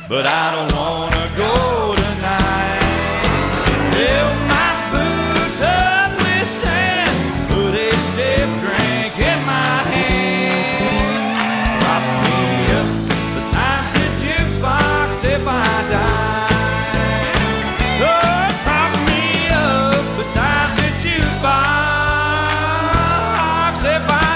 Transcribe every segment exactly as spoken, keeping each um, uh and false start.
but I don't wanna go tonight. Fill my boots up with sand, put a stiff drink in my hand. Prop me up beside the jukebox if I die. Oh, prop me up beside the jukebox if I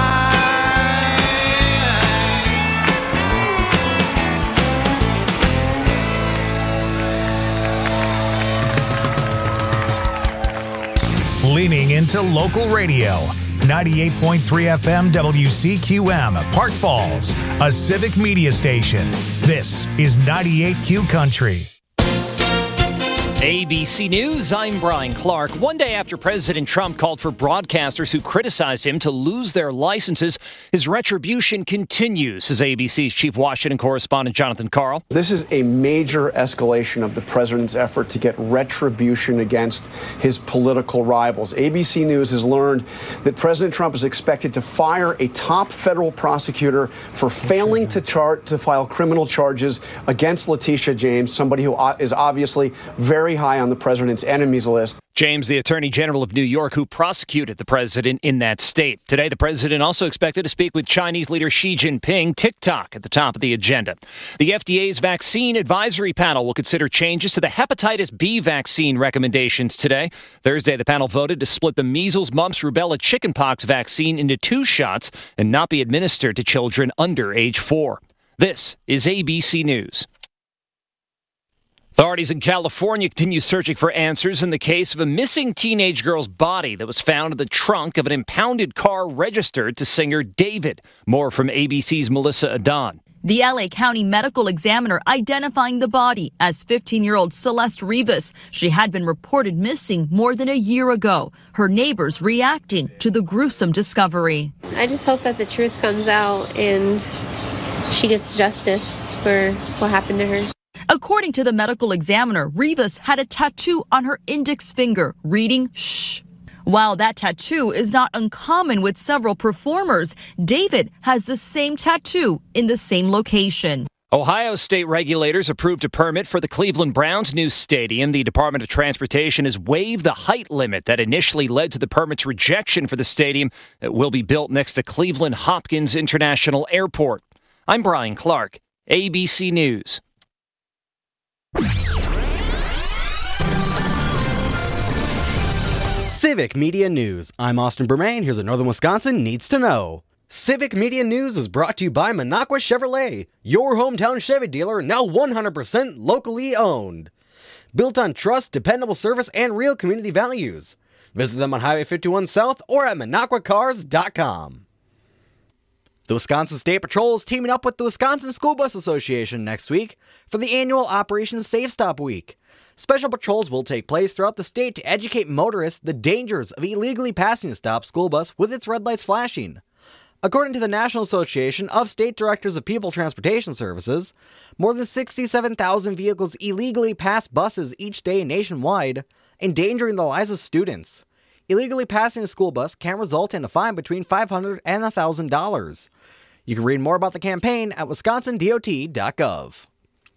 die. Leaning into local radio. ninety-eight point three F M W C Q M, Park Falls, a civic media station. This is ninety-eight Q Country. A B C News, I'm Brian Clark. One day after President Trump called for broadcasters who criticized him to lose their licenses, his retribution continues, says A B C's chief Washington correspondent Jonathan Karl. This is a major escalation of the president's effort to get retribution against his political rivals. A B C News has learned that President Trump is expected to fire a top federal prosecutor for failing to chart to file criminal charges against Letitia James, somebody who is obviously very high on the president's enemies list. James, the Attorney General of New York, who prosecuted the president in that state. Today, the president also expected to speak with Chinese leader Xi Jinping. TikTok at the top of the agenda. The F D A's vaccine advisory panel will consider changes to the hepatitis B vaccine recommendations today. Thursday, the panel voted to split the measles, mumps, rubella, chickenpox vaccine into two shots and not be administered to children under age four. This is A B C News. Authorities in California continue searching for answers in the case of a missing teenage girl's body that was found in the trunk of an impounded car registered to singer David. More from A B C's Melissa Adon. The L A County medical examiner identifying the body as fifteen-year-old Celeste Rivas. She had been reported missing more than a year ago. Her neighbors reacting to the gruesome discovery. I just hope that the truth comes out and she gets justice for what happened to her. According to the medical examiner, Rivas had a tattoo on her index finger reading shh. While that tattoo is not uncommon with several performers, David has the same tattoo in the same location. Ohio state regulators approved a permit for the Cleveland Browns' new stadium. The Department of Transportation has waived the height limit that initially led to the permit's rejection for the stadium that will be built next to Cleveland Hopkins International Airport. I'm Brian Clark, A B C News. Civic Media News. I'm Austin Bermain. Here's what Northern Wisconsin needs to know. Civic Media News is brought to you by Minocqua Chevrolet, your hometown Chevy dealer, now one hundred percent locally owned. Built on trust, dependable service, and real community values. Visit them on Highway fifty-one South or at minocqua cars dot com. The Wisconsin State Patrol is teaming up with the Wisconsin School Bus Association next week for the annual Operation Safe Stop Week. Special patrols will take place throughout the state to educate motorists the dangers of illegally passing a stop school bus with its red lights flashing. According to the National Association of State Directors of People Transportation Services, more than sixty-seven thousand vehicles illegally pass buses each day nationwide, endangering the lives of students. Illegally passing a school bus can result in a fine between five hundred dollars and one thousand dollars. You can read more about the campaign at wisconsin d o t dot gov.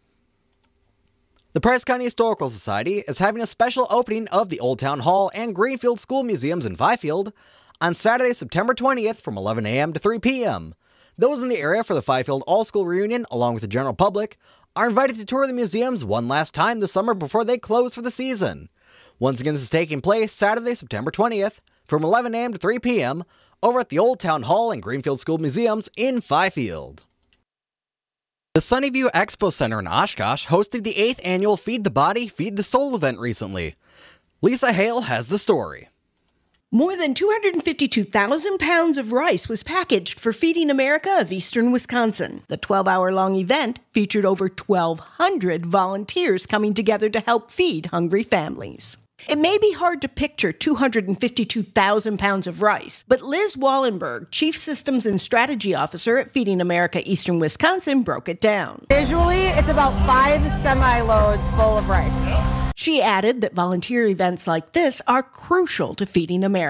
The Price County Historical Society is having a special opening of the Old Town Hall and Greenfield School Museums in Fifield on Saturday, September twentieth from eleven a.m. to three p.m. Those in the area for the Fifield All-School Reunion, along with the general public, are invited to tour the museums one last time this summer before they close for the season. Once again, this is taking place Saturday, September twentieth from eleven a.m. to three p.m. over at the Old Town Hall and Greenfield School Museums in Fifield. The Sunnyview Expo Center in Oshkosh hosted the eighth annual Feed the Body, Feed the Soul event recently. Lisa Hale has the story. More than two hundred fifty-two thousand pounds of rice was packaged for Feeding America of Eastern Wisconsin. The twelve-hour-long event featured over twelve hundred volunteers coming together to help feed hungry families. It may be hard to picture two hundred fifty-two thousand pounds of rice, but Liz Wallenberg, Chief Systems and Strategy Officer at Feeding America Eastern Wisconsin, broke it down. Visually, it's about five semi-loads full of rice. She added that volunteer events like this are crucial to Feeding America.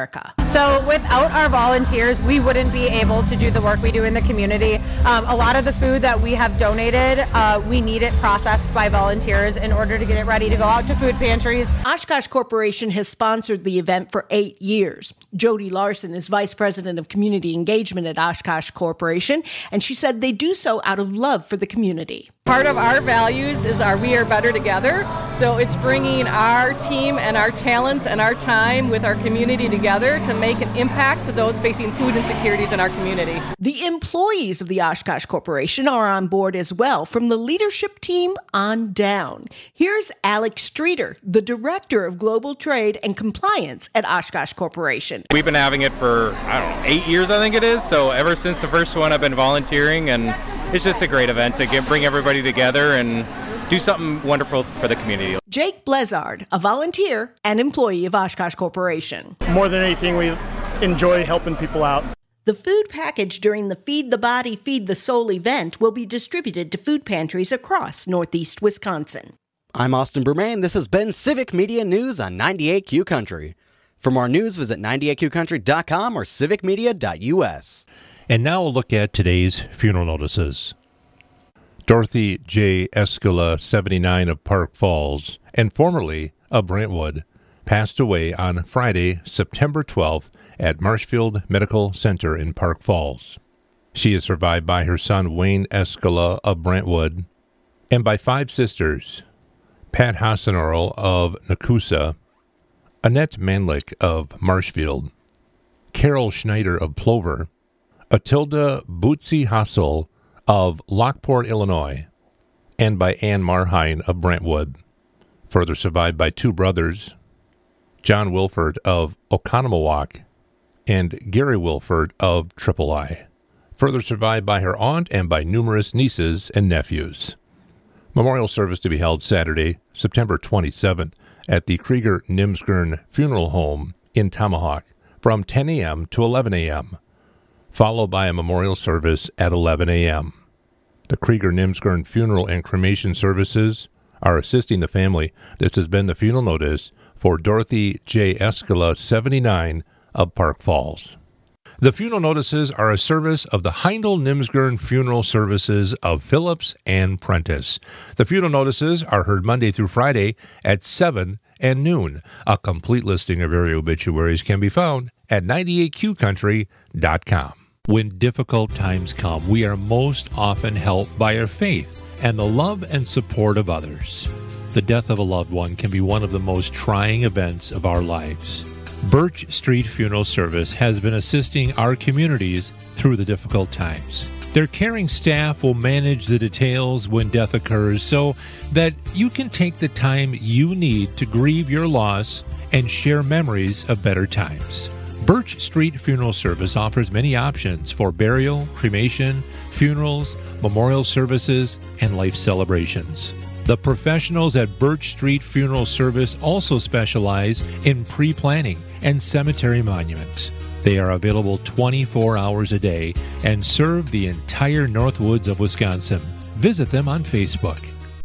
So without our volunteers, we wouldn't be able to do the work we do in the community. Um, a lot of the food that we have donated, uh, we need it processed by volunteers in order to get it ready to go out to food pantries. Oshkosh Corporation has sponsored the event for eight years. Jody Larson is Vice President of Community Engagement at Oshkosh Corporation, and she said they do so out of love for the community. Part of our values is our We Are Better Together. So it's bringing our team and our talents and our time with our community together to make an impact to those facing food insecurities in our community. The employees of the Oshkosh Corporation are on board as well, from the leadership team on down. Here's Alex Streeter, the Director of Global Trade and Compliance at Oshkosh Corporation. We've been having it for, I don't know, eight years, I think it is. So ever since the first one, I've been volunteering, and it's just a great event to get, bring everybody together and do something wonderful for the community. Jake Blezard, a volunteer and employee of Oshkosh Corporation. More than anything, we enjoy helping people out. The food package during the Feed the Body, Feed the Soul event will be distributed to food pantries across Northeast Wisconsin. I'm Austin Bermain. This has been Civic Media News on ninety-eight Q Country. For more news, visit ninety-eight q country dot com or civic media dot u s. And now we'll look at today's funeral notices. Dorothy J. Escala, seventy-nine, of Park Falls, and formerly of Brentwood, passed away on Friday, September twelfth, at Marshfield Medical Center in Park Falls. She is survived by her son Wayne Escala of Brentwood, and by five sisters: Pat Hassenorl of Nakusa, Annette Manlick of Marshfield, Carol Schneider of Plover, Atilda Bootsy Hassel of Lockport, Illinois, and by Ann Marhine of Brentwood. Further survived by two brothers, John Wilford of Oconomowoc and Gary Wilford of Triple I. Further survived by her aunt and by numerous nieces and nephews. Memorial service to be held Saturday, September twenty-seventh, at the Krieger Nimsgren Funeral Home in Tomahawk from ten a.m. to eleven a.m., followed by a memorial service at eleven a.m. The Krieger Nimsgren Funeral and Cremation Services are assisting the family. This has been the funeral notice for Dorothy J. Escala, seventy-nine, of Park Falls. The funeral notices are a service of the Heindel Nimsgren Funeral Services of Phillips and Prentice. The funeral notices are heard Monday through Friday at seven and noon. A complete listing of area obituaries can be found at ninety-eight q country dot com. When difficult times come, we are most often helped by our faith and the love and support of others. The death of a loved one can be one of the most trying events of our lives. Birch Street Funeral Service has been assisting our communities through the difficult times. Their caring staff will manage the details when death occurs so that you can take the time you need to grieve your loss and share memories of better times. Birch Street Funeral Service offers many options for burial, cremation, funerals, memorial services, and life celebrations. The professionals at Birch Street Funeral Service also specialize in pre-planning and cemetery monuments. They are available twenty-four hours a day and serve the entire Northwoods of Wisconsin. Visit them on Facebook.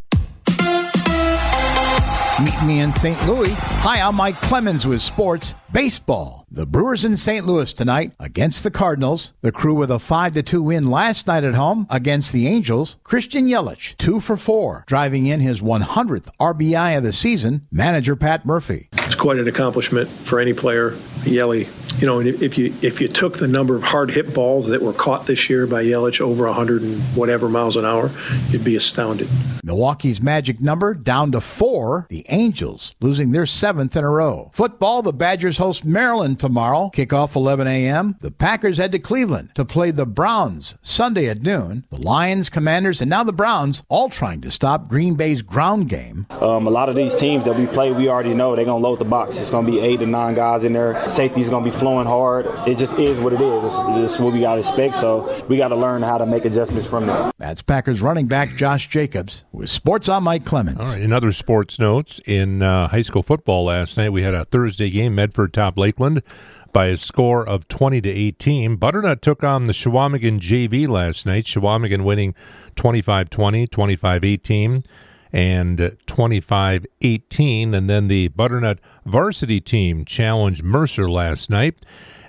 Meet me in Saint Louis. Hi, I'm Mike Clemens with Sports Baseball. The Brewers in Saint Louis tonight against the Cardinals. The Crew with a five to two win last night at home against the Angels. Christian Yelich, two for four, driving in his one hundredth R B I of the season. Manager Pat Murphy. It's quite an accomplishment for any player. Yelich, you know, if you if you took the number of hard hit balls that were caught this year by Yelich over one hundred and whatever miles an hour, you'd be astounded. Milwaukee's magic number down to four. The Angels losing their seventh in a row. Football, the Badgers host Maryland tomorrow. Kickoff eleven a.m. The Packers head to Cleveland to play the Browns Sunday at noon. The Lions, Commanders, and now the Browns all trying to stop Green Bay's ground game. Um, a lot of these teams that we play, we already know they're going to load the box. It's going to be eight to nine guys in there. Safety's going to be flowing hard. It just is what it is. It's, it's what we got to expect, so we got to learn how to make adjustments from there. That's Packers running back Josh Jacobs with Sports on Mike Clemens. All right, in other sports notes, in uh, high school football last night, we had a Thursday game, Medford top Lakeland by a score of twenty to eighteen. Butternut took on the Shawamigan J V last night. Shawamigan winning twenty-five twenty, twenty-five eighteen, and twenty-five eighteen. And then the Butternut varsity team challenged Mercer last night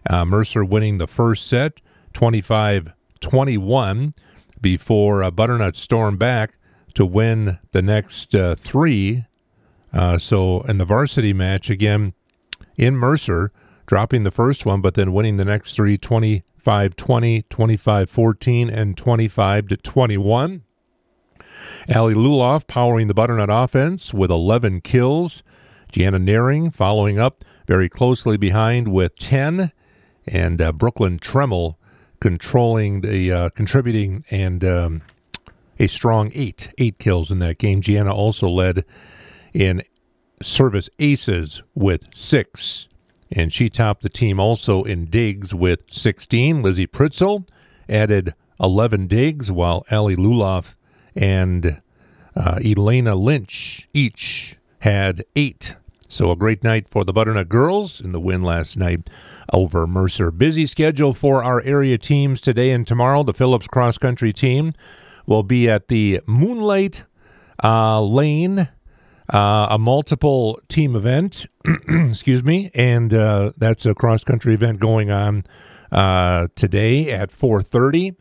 Uh, Mercer winning the first set, twenty-five twenty-one, before uh, Butternut stormed back to win the next uh, three. Uh, so in the varsity match, again, in Mercer, dropping the first one, but then winning the next three, twenty-five twenty, twenty-five fourteen, and twenty-five to twenty-one. Allie Luloff powering the Butternut offense with eleven kills. Gianna Naring following up very closely behind with ten. And uh, Brooklyn Tremmel controlling the, uh, contributing and um, a strong eight, eight kills in that game. Gianna also led in service aces with six. And she topped the team also in digs with sixteen. Lizzie Pritzel added eleven digs, while Allie Luloff and uh, Elena Lynch each had eight. So a great night for the Butternut girls in the win last night over Mercer. Busy schedule for our area teams today and tomorrow. The Phillips cross country team will be at the Moonlight uh, Lane, uh, a multiple team event. Excuse me, and uh, that's a cross country event going on uh, today at four thirty.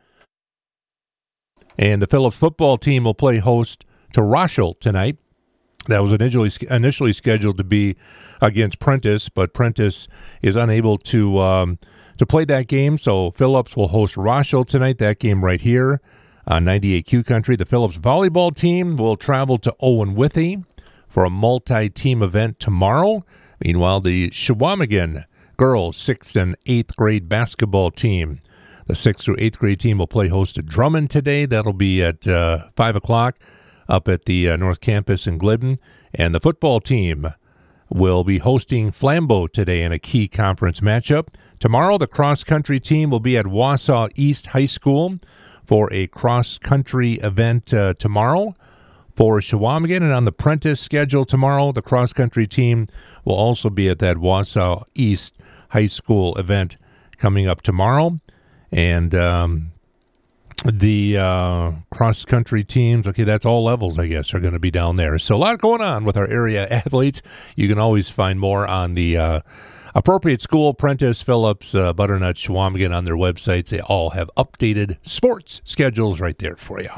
And the Phillips football team will play host to Rochelle tonight. That was initially initially scheduled to be against Prentice, but Prentice is unable to um, to play that game. So Phillips will host Rochelle tonight. That game right here on ninety-eight Q Country. The Phillips volleyball team will travel to Owen Withee for a multi-team event tomorrow. Meanwhile, the Shawamigan girls sixth and eighth grade basketball team, the sixth through eighth grade team will play host to Drummond today. That'll be at uh, five o'clock. Up at the uh, North Campus in Glidden. And the football team will be hosting Flambeau today in a key conference matchup. Tomorrow, the cross-country team will be at Wausau East High School for a cross-country event uh, tomorrow for Shawamigan. And on the Prentice schedule tomorrow, the cross-country team will also be at that Wausau East High School event coming up tomorrow. And um The uh, cross-country teams, okay, that's all levels, I guess, are going to be down there. So a lot going on with our area athletes. You can always find more on the uh, appropriate school, Prentice, Phillips, uh, Butternut, Shawamigan on their websites. They all have updated sports schedules right there for you.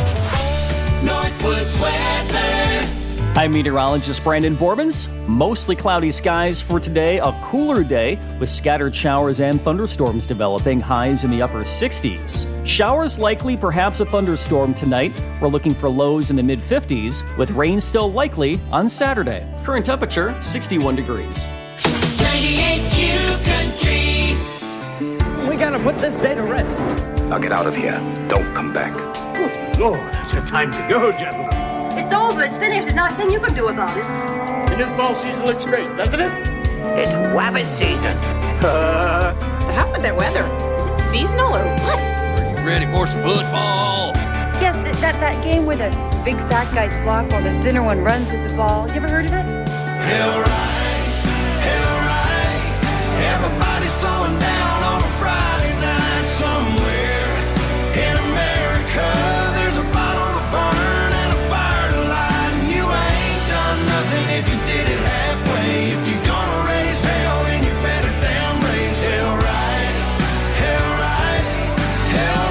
Northwoods weather. I'm meteorologist Brandon Borbens. Mostly cloudy skies for today, a cooler day with scattered showers and thunderstorms developing, highs in the upper sixties. Showers likely, perhaps a thunderstorm tonight. We're looking for lows in the mid fifties with rain still likely on Saturday. Current temperature sixty-one degrees. ninety-eight Q Country. We gotta put this day to rest. Now get out of here. Don't come back. Good Lord, it's time to go, gentlemen. It's over. It's finished. There's nothing you can do about it. The new fall season looks great, doesn't it? It's wabbit season. Uh, so how about that weather? Is it seasonal or what? Are you ready for some football? Yes, th- that, that game where the big fat guys block while the thinner one runs with the ball. You ever heard of it? Hell right, hell right. Everybody's throwing down on a Friday night somewhere in America. There's a bottle to burn and a fire to light. And you ain't done nothing if you did it halfway. If you're gonna raise hell, then you better damn raise hell right. Hell right, hell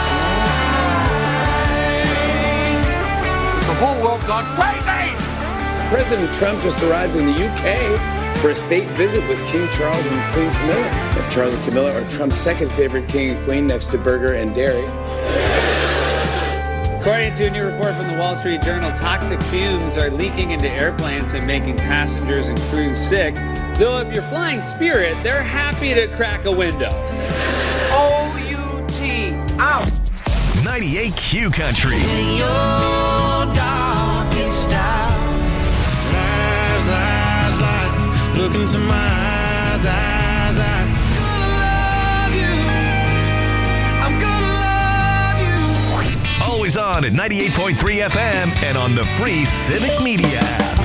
right. The whole world gone crazy! President Trump just arrived in the U K for a state visit with King Charles and Queen Camilla. Charles and Camilla are Trump's second favorite king and queen next to Burger and Dairy. According to a new report from the Wall Street Journal, toxic fumes are leaking into airplanes and making passengers and crews sick. Though if you're flying Spirit, they're happy to crack a window. O U T, out! ninety-eight Q Country. In your darkest hour. Eyes, eyes, eyes. Look into my eyes, eyes, eyes. Gonna love you. I'm gonna love you. Always on at ninety-eight point three F M and on the free Civic Media app.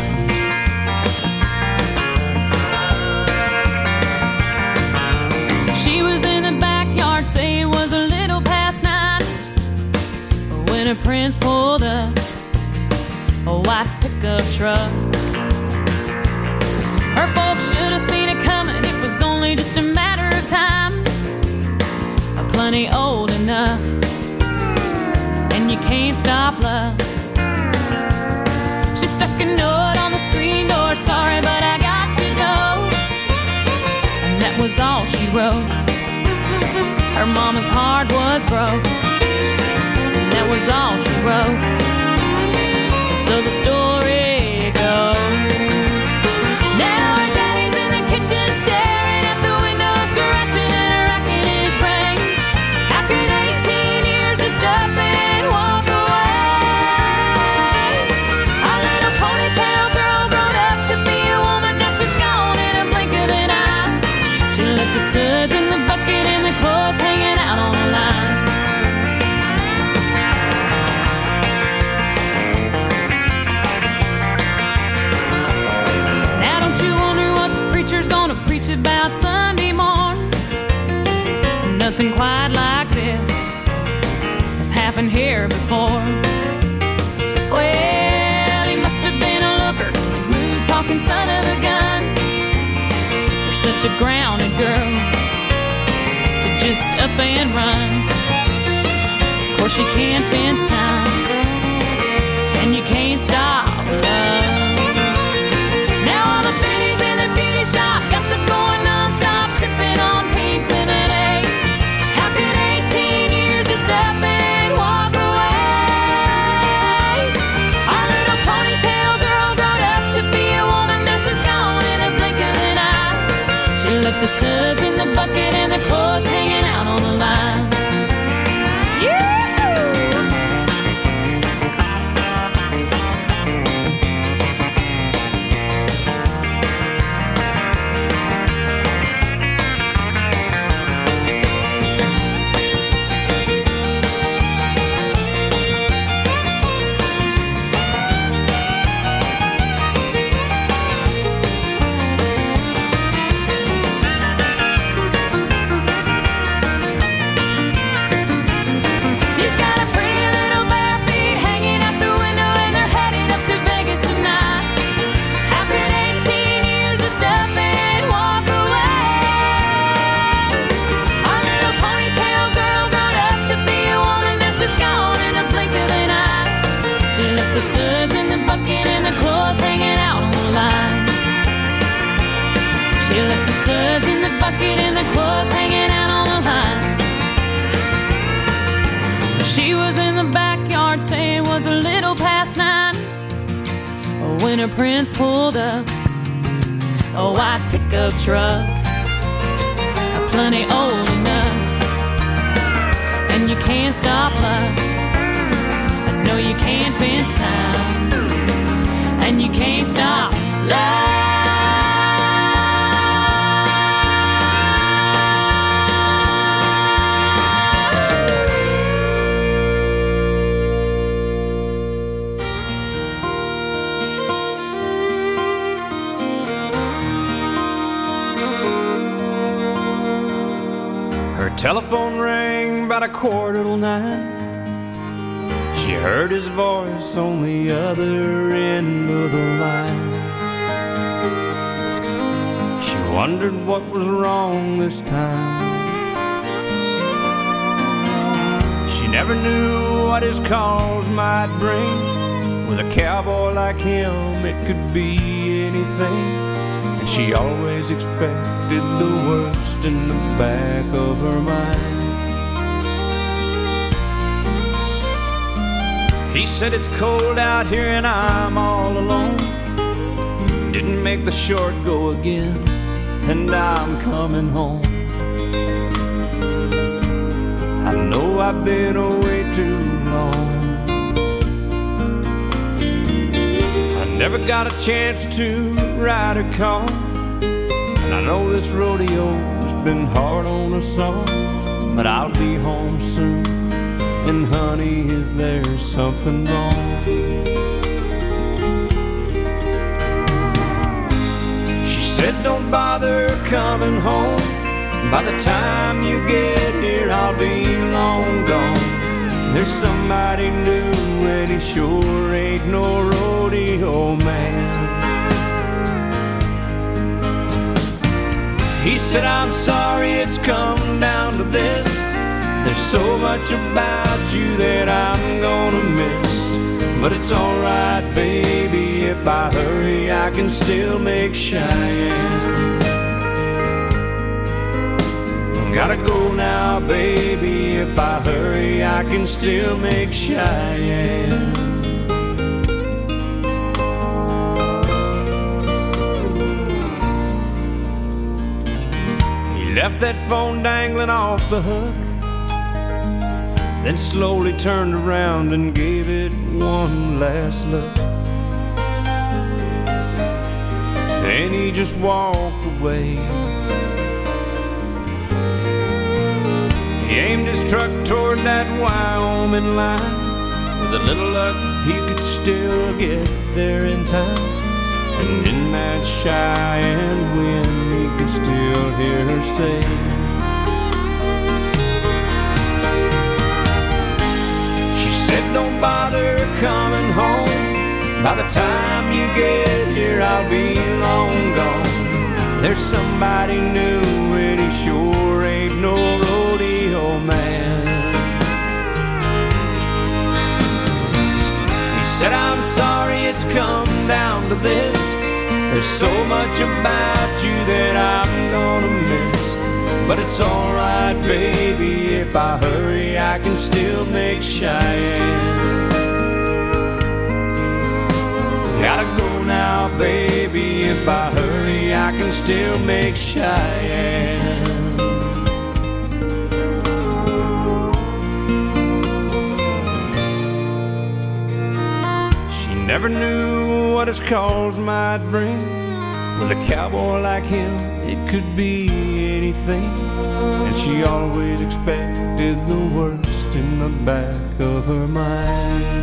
She was in the backyard, say it was a little past nine, when a prince pulled up a white pickup truck. Her folks should have seen it coming, it was only just a matter of time. plenty old enough, and you can't stop love. She stuck a note on the screen door, sorry but I got to go. And that was all she wrote. Her mama's heart was broke, and that was all she wrote. So the story goes, now her daddy's in the kitchen staring at the window, scratching and racking his brain. How could eighteen years just up and walk away? Our little ponytail girl grown up to be a woman, now she's gone in a blink of an eye. She left the suds in the bucket and the clothes hanging out on the line. Now don't you wonder what the preacher's gonna preach about Sunday morn? Nothing quite like this has happened here before. Well, he must have been a looker, a smooth talking son of a gun. You're such a grounded girl to just up and run. Of course you can't fence time, and you can't stop love. Now all the biddies in the beauty shop gossip going non-stop, sipping on pink lemonade. How could eighteen years just up and walk away? Our little ponytail girl grown up to be a woman, now she's gone in a blink of an eye. She left the suds in the bucket and the clothes hanging out on the line. Yeah! She's got a pretty little bare feet hanging out the window, and they're headed up to Vegas tonight. How could eighteen years just up and walk away? Our little ponytail girl grown up to be a woman, now she's gone in a blink of an eye. She left the suds in the bucket and the clothes hanging out on the line. She left the suds in the bucket and the clothes hanging out on the line. She was in the backyard saying it was a little past nine when her prince pulled up a white pickup truck, plenty old enough, and you can't stop love. I know you can't fence time, and you can't stop love. Her telephone rang about a quarter till nine. She heard his voice on the other end of the line. She wondered what was wrong this time. She never knew what his calls might bring. With a cowboy like him, it could be anything. And she always expected the worst in the back of her mind. He said it's cold out here and I'm all alone. Didn't make the short go again, and I'm coming home. I know I've been away too long. I never got a chance to ride a car, and I know this rodeo's been hard on us all. But I'll be home soon, and honey, is there something wrong? She said don't bother coming home. By the time you get here, I'll be long gone. There's somebody new, and he sure ain't no rodeo man. He said, I'm sorry it's come down to this. There's so much about you that I'm gonna miss, but it's alright, baby, if I hurry, I can still make Cheyenne. Gotta go now, baby, if I hurry, I can still make Cheyenne. He left that phone dangling off the hook, then slowly turned around and gave it one last look. Then he just walked away. He aimed his truck toward that Wyoming line. With a little luck, he could still get there in time. And in that Cheyenne wind, he could still hear her say, she said, don't bother coming home. By the time you get here, I'll be long gone. There's somebody new and he sure ain't no rodeo man. He said, I'm sorry it's come down to this. There's so much about you that I'm gonna miss, but it's alright, baby, if I hurry, I can still make Cheyenne. Gotta go now, baby, if I hurry, I can still make Cheyenne. She never knew what his calls might bring. With a cowboy like him, it could be anything. And she always expected the worst in the back of her mind.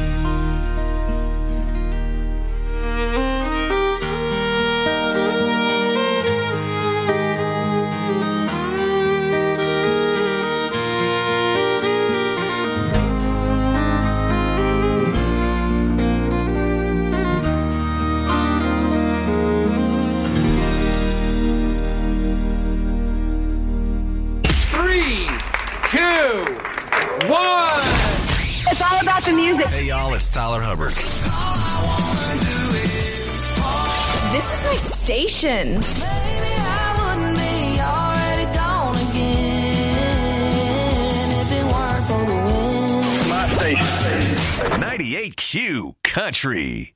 The music. Hey y'all, it's Tyler Hubbard. This is my station. Maybe I wouldn't be already gone again if it weren't for the wind. My station. ninety-eight Q Country.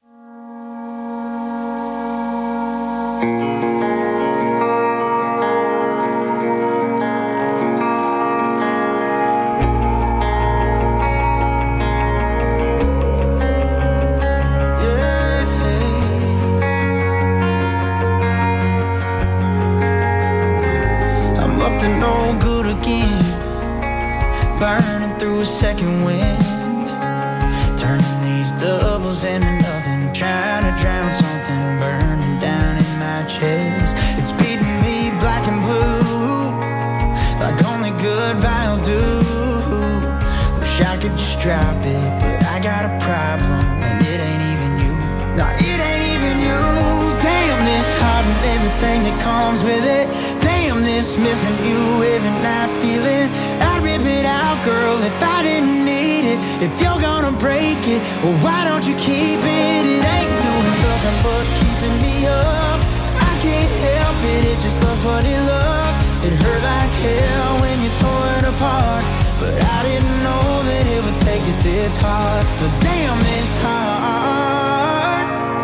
Second wind, turning these doubles into nothing, trying to drown something burning down in my chest. It's beating me black and blue, like only goodbye will do. Wish I could just drop it, but I got a problem, and it ain't even you. No, it ain't even you. Damn, this heart and everything that comes with it. Damn, this missing you every night feeling. I'd rip it out, girl, if I didn't need it. If you're gonna break it, well, why don't you keep it? It ain't doing nothing but keeping me up. I can't help it, it just loves what it loves. It hurt like hell when you tore it apart, but I didn't know that it would take it this hard. But damn, this hard.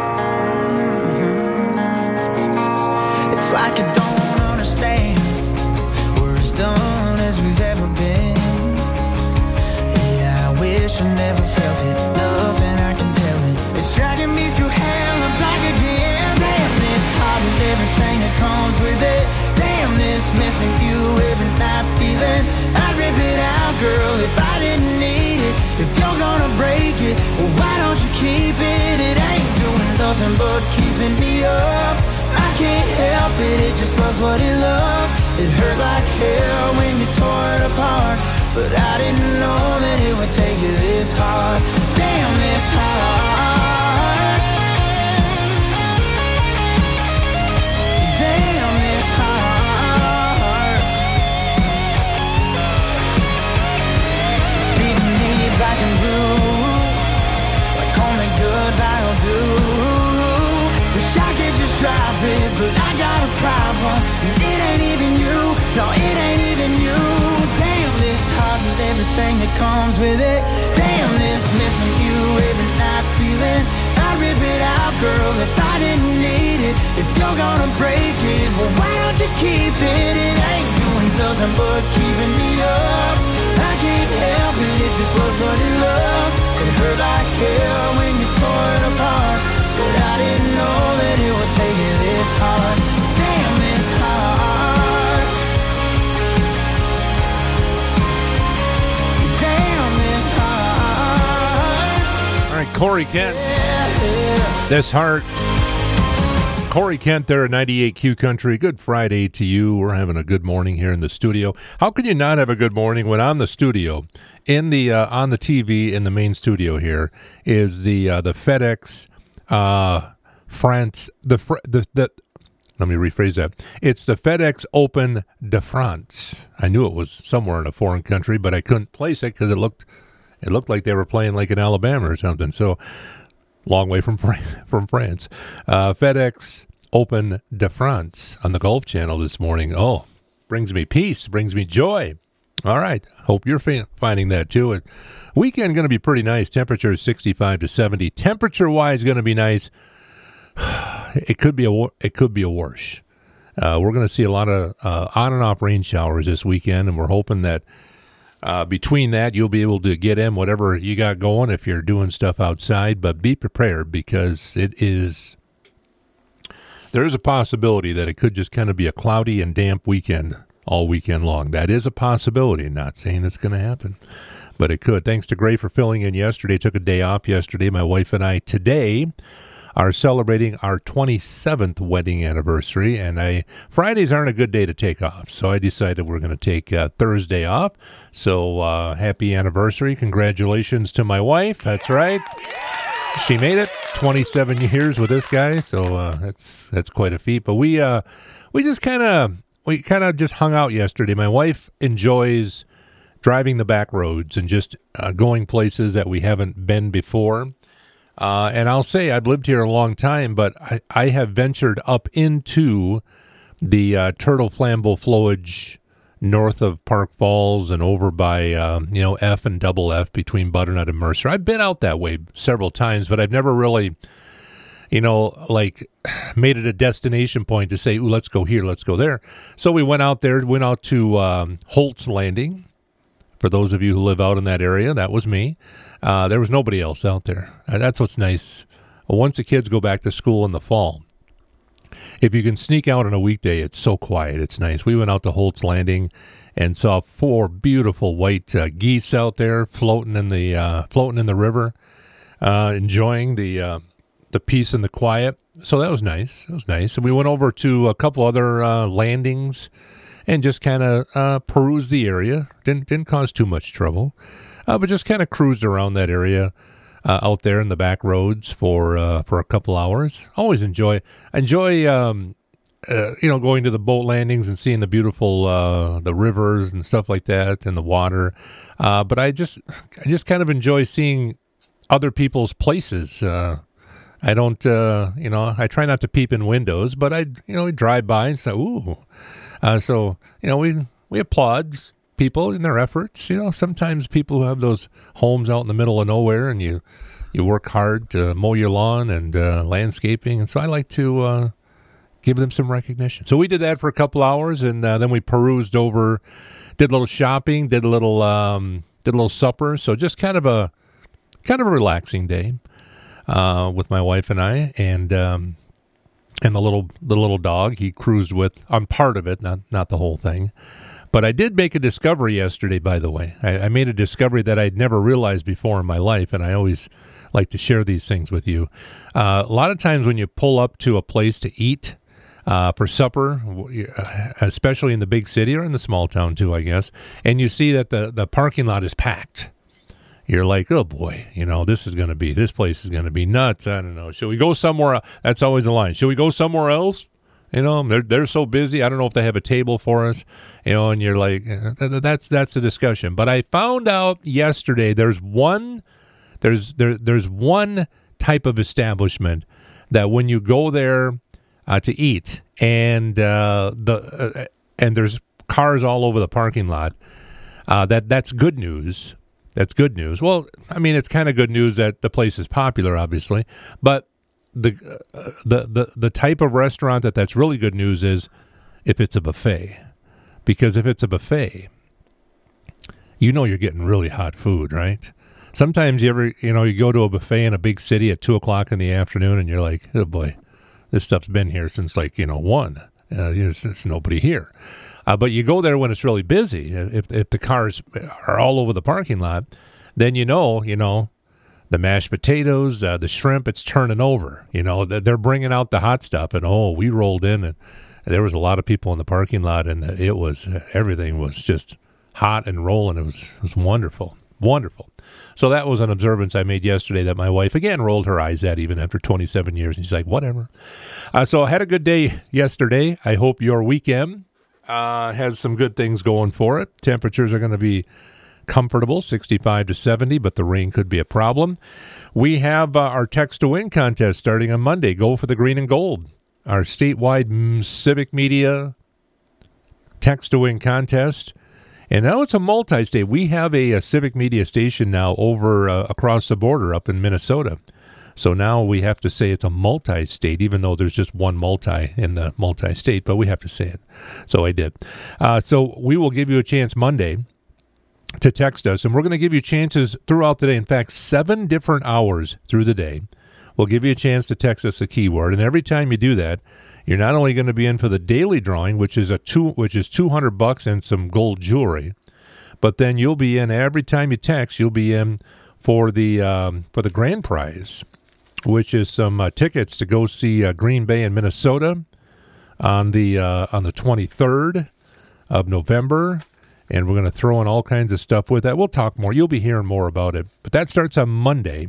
Mm-hmm. It's like you don't understand. We're as done as we've ever been. Yeah, I wish I never felt it. Nothing I can tell it. It's dragging me through hell and back again. Damn, this heart and everything that comes with it. Damn, this missing you every night feeling. I'd rip it out, girl, if I didn't need it. If you're gonna break it, well, why don't you keep it? It ain't doing nothing but keeping me up. I can't help it, it just loves what it loves. It hurt like hell when you tore it apart, but I didn't know that it would take you this hard. Damn, this hard. Damn, this hard. but I got a problem. And it ain't even you, no, it ain't even you. Damn this heart and everything that comes with it. Damn this missing you every night feeling. I'd rip it out, girl, if I didn't need it. If you're gonna break it, well, why don't you keep it? It ain't doing nothing but keeping me up. I can't help it, it just loves what it loves. It hurt like hell when you tore it apart, but I didn't know that it would take it this hard. Damn this hard. Damn this hard. All right, Corey Kent. This heart. Corey Kent there at ninety-eight Q Country. Good Friday to you. We're having a good morning here in the studio. How can you not have a good morning when on the studio, in the uh, on the T V in the main studio here is the uh, the FedEx uh, France the, the the let me rephrase that. It's the FedEx Open de France. I knew it was somewhere in a foreign country, but I couldn't place it because it looked it looked like they were playing like in Alabama or something. So. Long way from from France. Uh, FedEx Open de France on the Golf Channel this morning. Oh, brings me peace, brings me joy. All right. Hope you're fa- finding that too. It, weekend going to be pretty nice. Temperature is sixty-five to seventy. Temperature-wise going to be nice. It could be a it could be a wash. Uh, we're going to see a lot of uh, on and off rain showers this weekend, and we're hoping that Uh, between that, you'll be able to get in whatever you got going if you're doing stuff outside, but be prepared because it is, there is a possibility that it could just kind of be a cloudy and damp weekend all weekend long. That is a possibility. Not saying it's going to happen, but it could. Thanks to Gray for filling in yesterday. Took a day off yesterday. My wife and I today are celebrating our twenty-seventh wedding anniversary, and I Fridays aren't a good day to take off, so I decided we're going to take uh, Thursday off. So uh, happy anniversary. Congratulations to my wife. That's right. She made it twenty-seven years with this guy, so uh, that's that's quite a feat. But we uh, we just kind of we kind of just hung out yesterday. My wife enjoys driving the back roads and just uh, going places that we haven't been before. Uh, and I'll say I've lived here a long time, but I, I have ventured up into the uh, Turtle Flambeau flowage north of Park Falls and over by, um, you know, F and Double F between Butternut and Mercer. I've been out that way several times, but I've never really, you know, like made it a destination point to say, ooh, let's go here, let's go there. So we went out there, went out to um, Holt's Landing. For those of you who live out in that area, that was me. Uh, there was nobody else out there. Uh, that's what's nice. Once the kids go back to school in the fall, if you can sneak out on a weekday, it's so quiet. It's nice. We went out to Holt's Landing and saw four beautiful white uh, geese out there floating in the uh, floating in the river, uh, enjoying the uh, the peace and the quiet. So that was nice. That was nice. And we went over to a couple other uh, landings and just kind of uh, perused the area. Didn't didn't cause too much trouble. Uh, but just kind of cruised around that area uh, out there in the back roads for uh, for a couple hours. Always enjoy enjoy um, uh, you know going to the boat landings and seeing the beautiful uh, the rivers and stuff like that and the water. Uh, but I just I just kind of enjoy seeing other people's places. Uh, I don't uh, you know I try not to peep in windows, but I you know drive by and say ooh. Uh, so you know we we applaud people in their efforts. You know, sometimes people who have those homes out in the middle of nowhere and you, you work hard to mow your lawn and uh, landscaping. And so I like to uh, give them some recognition. So we did that for a couple hours and uh, then we perused over, did a little shopping, did a little, um, did a little supper. So just kind of a, kind of a relaxing day uh, with my wife and I and, um, and the little, the little dog he cruised with. I'm part of it, not, not the whole thing. But I did make a discovery yesterday, by the way. I, I made a discovery that I'd never realized before in my life, and I always like to share these things with you. Uh, a lot of times when you pull up to a place to eat uh, for supper, especially in the big city or in the small town too, I guess, and you see that the, the parking lot is packed, you're like, oh boy, you know, this is going to be, this place is going to be nuts. I don't know. Should we go somewhere? That's always the line. Should we go somewhere else? You know, they're they're so busy. I don't know if they have a table for us. You know, and you're like, that's that's the discussion. But I found out yesterday there's one there's there there's one type of establishment that when you go there uh, to eat, and uh, the uh, and there's cars all over the parking lot. Uh, that that's good news. That's good news. Well, I mean, it's kind of good news that the place is popular, obviously, but the uh, the the the type of restaurant that that's really good news is if it's a buffet, because if it's a buffet, you know you're getting really hot food, right? Sometimes you ever, you know, you go to a buffet in a big city at two o'clock in the afternoon, and you're like, oh boy, this stuff's been here since like you know one. Uh, there's, there's nobody here. Uh, but you go there when it's really busy. If if the cars are all over the parking lot, then you know, you know, the mashed potatoes, uh, the shrimp, it's turning over. You know, they're bringing out the hot stuff. And, oh, we rolled in, and there was a lot of people in the parking lot, and it was, everything was just hot and rolling. It was, it was wonderful, wonderful. So that was an observance I made yesterday that my wife, again, rolled her eyes at even after twenty-seven years. And she's like, whatever. Uh, so I had a good day yesterday. I hope your weekend Uh, has some good things going for it. Temperatures are going to be comfortable, sixty-five to seventy, but the rain could be a problem. We have uh, our Text to Win contest starting on Monday. Go for the green and gold. Our statewide mm, civic media Text to Win contest. And now it's a multi-state. We have a, a civic media station now over uh, across the border up in Minnesota. So now we have to say it's a multi-state, even though there's just one multi in the multi-state, but we have to say it. So I did. Uh, so we will give you a chance Monday to text us, and we're going to give you chances throughout the day. In fact, seven different hours through the day. We'll give you a chance to text us a keyword, and every time you do that, you're not only going to be in for the daily drawing, which is a two, which is two hundred bucks and some gold jewelry, but then you'll be in every time you text. You'll be in for the um, for the grand prize, which is some uh, tickets to go see uh, Green Bay in Minnesota on the uh, on the twenty-third of November, and we're going to throw in all kinds of stuff with that. We'll talk more. You'll be hearing more about it, but that starts on Monday.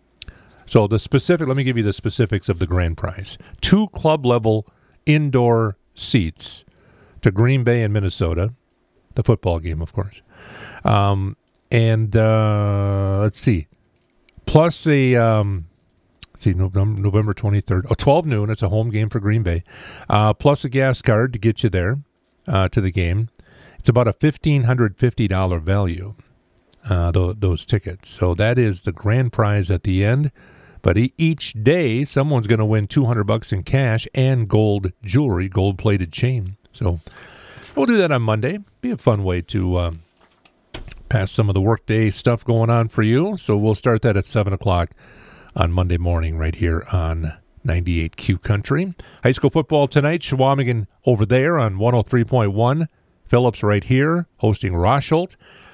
So the specific, let me give you the specifics of the grand prize. Two club-level indoor seats to Green Bay in Minnesota, the football game, of course. Um, and uh, let's see, plus a... Um, See, November twenty-third. Oh, twelve noon. It's a home game for Green Bay. Uh, plus a gas card to get you there uh, to the game. It's about a one thousand five hundred fifty dollars value, uh, th- those tickets. So that is the grand prize at the end. But e- each day, someone's going to win two hundred bucks in cash and gold jewelry, gold-plated chain. So we'll do that on Monday. Be a fun way to um, pass some of the workday stuff going on for you. So we'll start that at seven o'clock. On Monday morning right here on ninety-eight Q Country. High school football tonight, Shawamigan over there on one oh three point one. Phillips right here hosting Rosholt.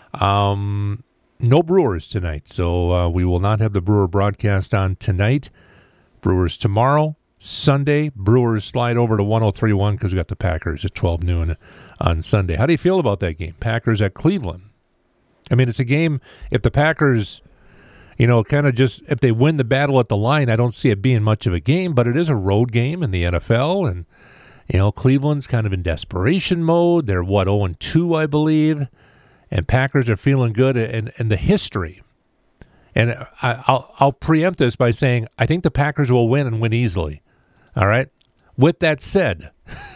Um, no Brewers tonight, so uh, we will not have the Brewer broadcast on tonight. Brewers tomorrow. Sunday, Brewers slide over to one oh three point one because we got the Packers at twelve noon on Sunday. How do you feel about that game? Packers at Cleveland. I mean, it's a game, if the Packers... You know, kind of just, if they win the battle at the line, I don't see it being much of a game, but it is a road game in the N F L, and, you know, Cleveland's kind of in desperation mode. They're, what, oh and two, I believe, and Packers are feeling good, and, and the history. And I, I'll, I'll preempt this by saying I think the Packers will win and win easily, all right? With that said,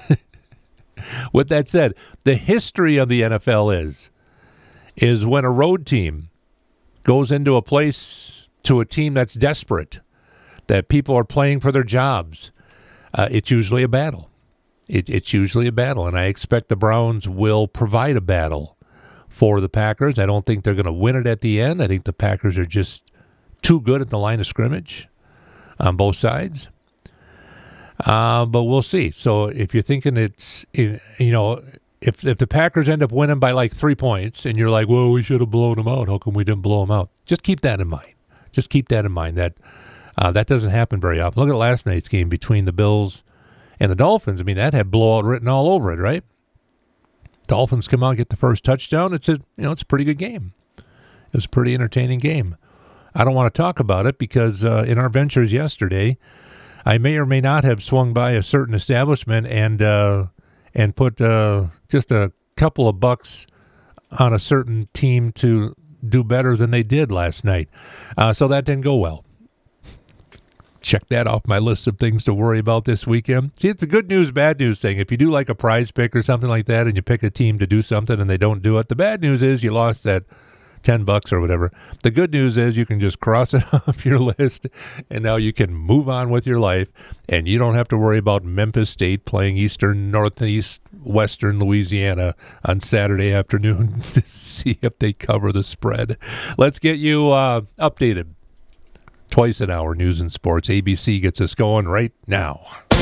with that said, the history of the N F L is, is when a road team goes into a place to a team that's desperate, that people are playing for their jobs, uh, it's usually a battle. It, it's usually a battle, and I expect the Browns will provide a battle for the Packers. I don't think they're going to win it at the end. I think the Packers are just too good at the line of scrimmage on both sides. Uh, but we'll see. So if you're thinking it's, you know, If if the Packers end up winning by like three points and you're like, well, we should have blown them out. How come we didn't blow them out? Just keep that in mind. Just keep that in mind. That uh, that doesn't happen very often. Look at last night's game between the Bills and the Dolphins. I mean, that had blowout written all over it, right? Dolphins come out and get the first touchdown. It's a you know it's a pretty good game. It was a pretty entertaining game. I don't want to talk about it because uh, in our ventures yesterday, I may or may not have swung by a certain establishment and uh, and put uh, just a couple of bucks on a certain team to do better than they did last night. Uh, so that didn't go well. check that off my list of things to worry about this weekend. See, it's a good news, bad news thing. If you do like a prize pick or something like that and you pick a team to do something and they don't do it, the bad news is you lost that ten bucks or whatever. The good news is you can just cross it off your list and now you can move on with your life and you don't have to worry about Memphis State playing Eastern, Northeast, Western Louisiana on Saturday afternoon to see if they cover the spread. Let's get you uh, updated. Twice an hour news and sports. A B C gets us going right now.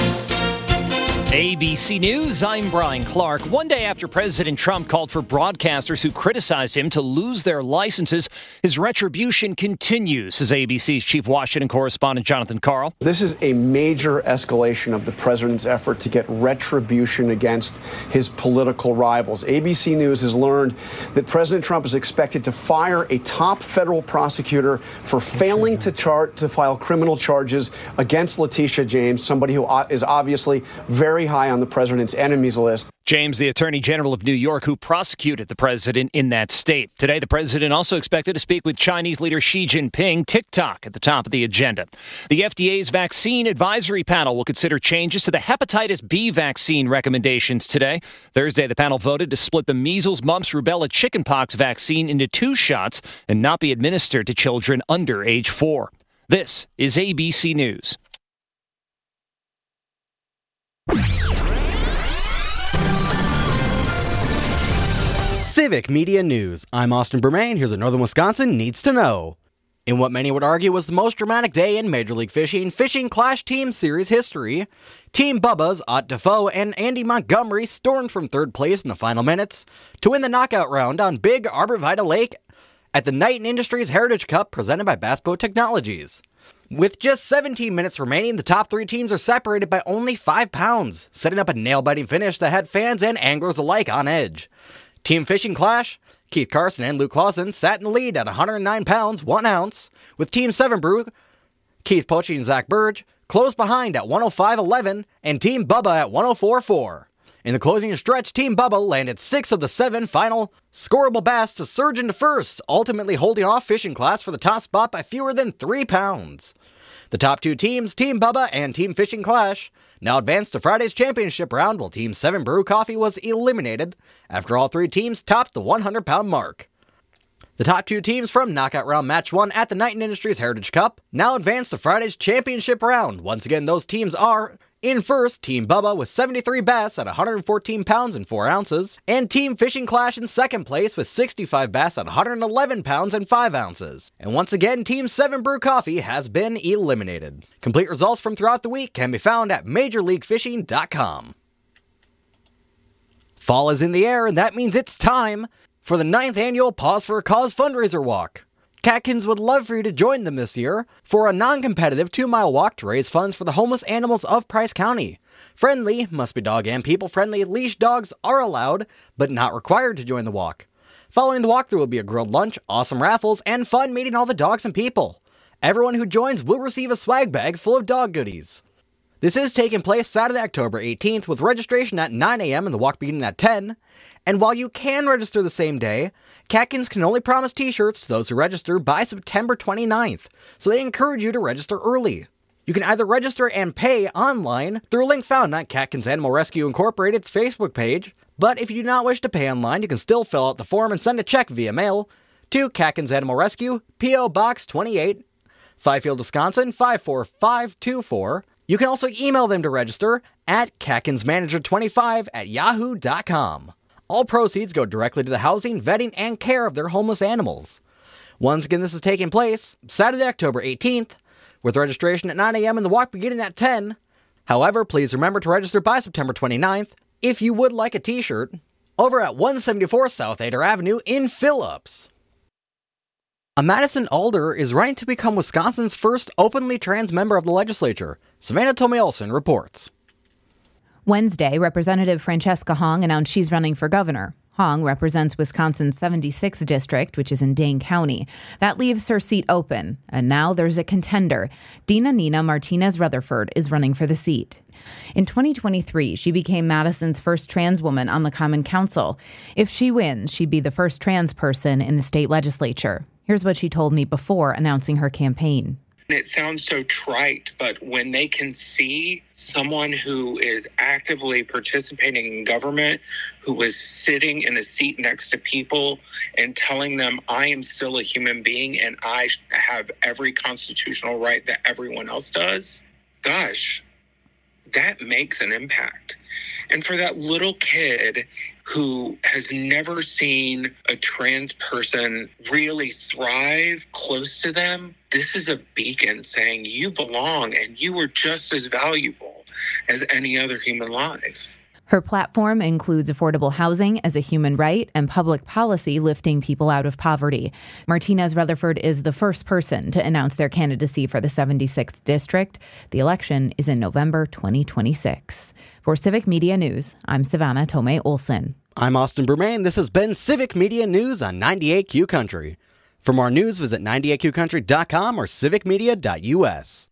A B C News, I'm Brian Clark. One day after President Trump called for broadcasters who criticized him to lose their licenses, his retribution continues, says A B C's chief Washington correspondent Jonathan Karl. This is a major escalation of the president's effort to get retribution against his political rivals. A B C News has learned that President Trump is expected to fire a top federal prosecutor for failing to char- to file criminal charges against Letitia James, somebody who is obviously very high on the president's enemies list. James, the Attorney General of New York, who prosecuted the president in that state. Today, the president also expected to speak with Chinese leader Xi Jinping. TikTok at the top of the agenda. The F D A's vaccine advisory panel will consider changes to the hepatitis B vaccine recommendations today. Thursday, the panel voted to split the measles, mumps, rubella, chickenpox vaccine into two shots and not be administered to children under age four. This is A B C News. Civic Media News. I'm Austin Bermain. Here's what Northern Wisconsin needs to know. In what many would argue was the most dramatic day in Major League Fishing Fishing Clash Team Series history, Team Bubba's Ott Defoe and Andy Montgomery stormed from third place in the final minutes to win the knockout round on Big Arborvitae Lake at the Knighton Industries Heritage Cup presented by Bass Boat Technologies. With just seventeen minutes remaining, the top three teams are separated by only five pounds, setting up a nail-biting finish that had fans and anglers alike on edge. Team Fishing Clash, Keith Carson and Luke Clausen sat in the lead at one hundred nine pounds, one ounce, with Team Seven Brew, Keith Poche and Zach Burge, close behind at one oh five eleven, and Team Bubba at one oh four four. In the closing stretch, Team Bubba landed six of the seven final scoreable bass to surge into first, ultimately holding off Fishing Clash for the top spot by fewer than three pounds. The top two teams, Team Bubba and Team Fishing Clash, now advanced to Friday's championship round, while Team seven Brew Coffee was eliminated after all three teams topped the one hundred pound mark. The top two teams from Knockout Round Match one at the Knighton Industries Heritage Cup now advanced to Friday's championship round. Once again, those teams are, in first, Team Bubba with seventy-three bass at one hundred fourteen pounds and four ounces, and Team Fishing Clash in second place with sixty-five bass at one hundred eleven pounds and five ounces. And once again, Team seven Brew Coffee has been eliminated. Complete results from throughout the week can be found at major league fishing dot com. Fall is in the air, and that means it's time for the ninth annual Pause for a Cause fundraiser walk. Catkins would love for you to join them this year for a non-competitive two-mile walk to raise funds for the homeless animals of Price County. Friendly, must be dog and people-friendly, leash dogs are allowed, but not required to join the walk. Following the walk, there will be a grilled lunch, awesome raffles, and fun meeting all the dogs and people. Everyone who joins will receive a swag bag full of dog goodies. This is taking place Saturday, October eighteenth, with registration at nine a.m. and the walk beginning at ten. And while you can register the same day, Catkins can only promise t-shirts to those who register by September twenty-ninth, so they encourage you to register early. You can either register and pay online through a link found on Catkins Animal Rescue Incorporated's Facebook page, but if you do not wish to pay online, you can still fill out the form and send a check via mail to Catkins Animal Rescue, P O. Box twenty-eight, Fifield, Wisconsin five four five two four. You can also email them to register at catkinsmanager twenty-five at yahoo dot com. All proceeds go directly to the housing, vetting, and care of their homeless animals. Once again, this is taking place Saturday, October eighteenth, with registration at nine a.m. and the walk beginning at ten. However, please remember to register by September twenty-ninth if you would like a t-shirt over at one seventy-four South Adair Avenue in Phillips. A Madison Alder is running to become Wisconsin's first openly trans member of the legislature. Savannah Tomei Olson reports. Wednesday, Representative Francesca Hong announced she's running for governor. Hong represents Wisconsin's seventy-sixth district, which is in Dane County. That leaves her seat open, and now there's a contender. Dina Nina Martinez Rutherford is running for the seat. In twenty twenty-three, she became Madison's first trans woman on the Common Council. If she wins, she'd be the first trans person in the state legislature. Here's what she told me before announcing her campaign. It sounds so trite, but when they can see someone who is actively participating in government, who is sitting in a seat next to people and telling them, I am still a human being and I have every constitutional right that everyone else does, gosh, that makes an impact. And for that little kid who has never seen a trans person really thrive close to them, this is a beacon saying you belong and you are just as valuable as any other human life. Her platform includes affordable housing as a human right and public policy lifting people out of poverty. Martinez Rutherford is the first person to announce their candidacy for the seventy-sixth District. The election is in November twenty twenty-six. For Civic Media News, I'm Savannah Tomei Olson. I'm Austin Bermain. This has been Civic Media News on ninety-eight Q Country. For more news, visit ninety-eight q country dot com or civic media dot u s.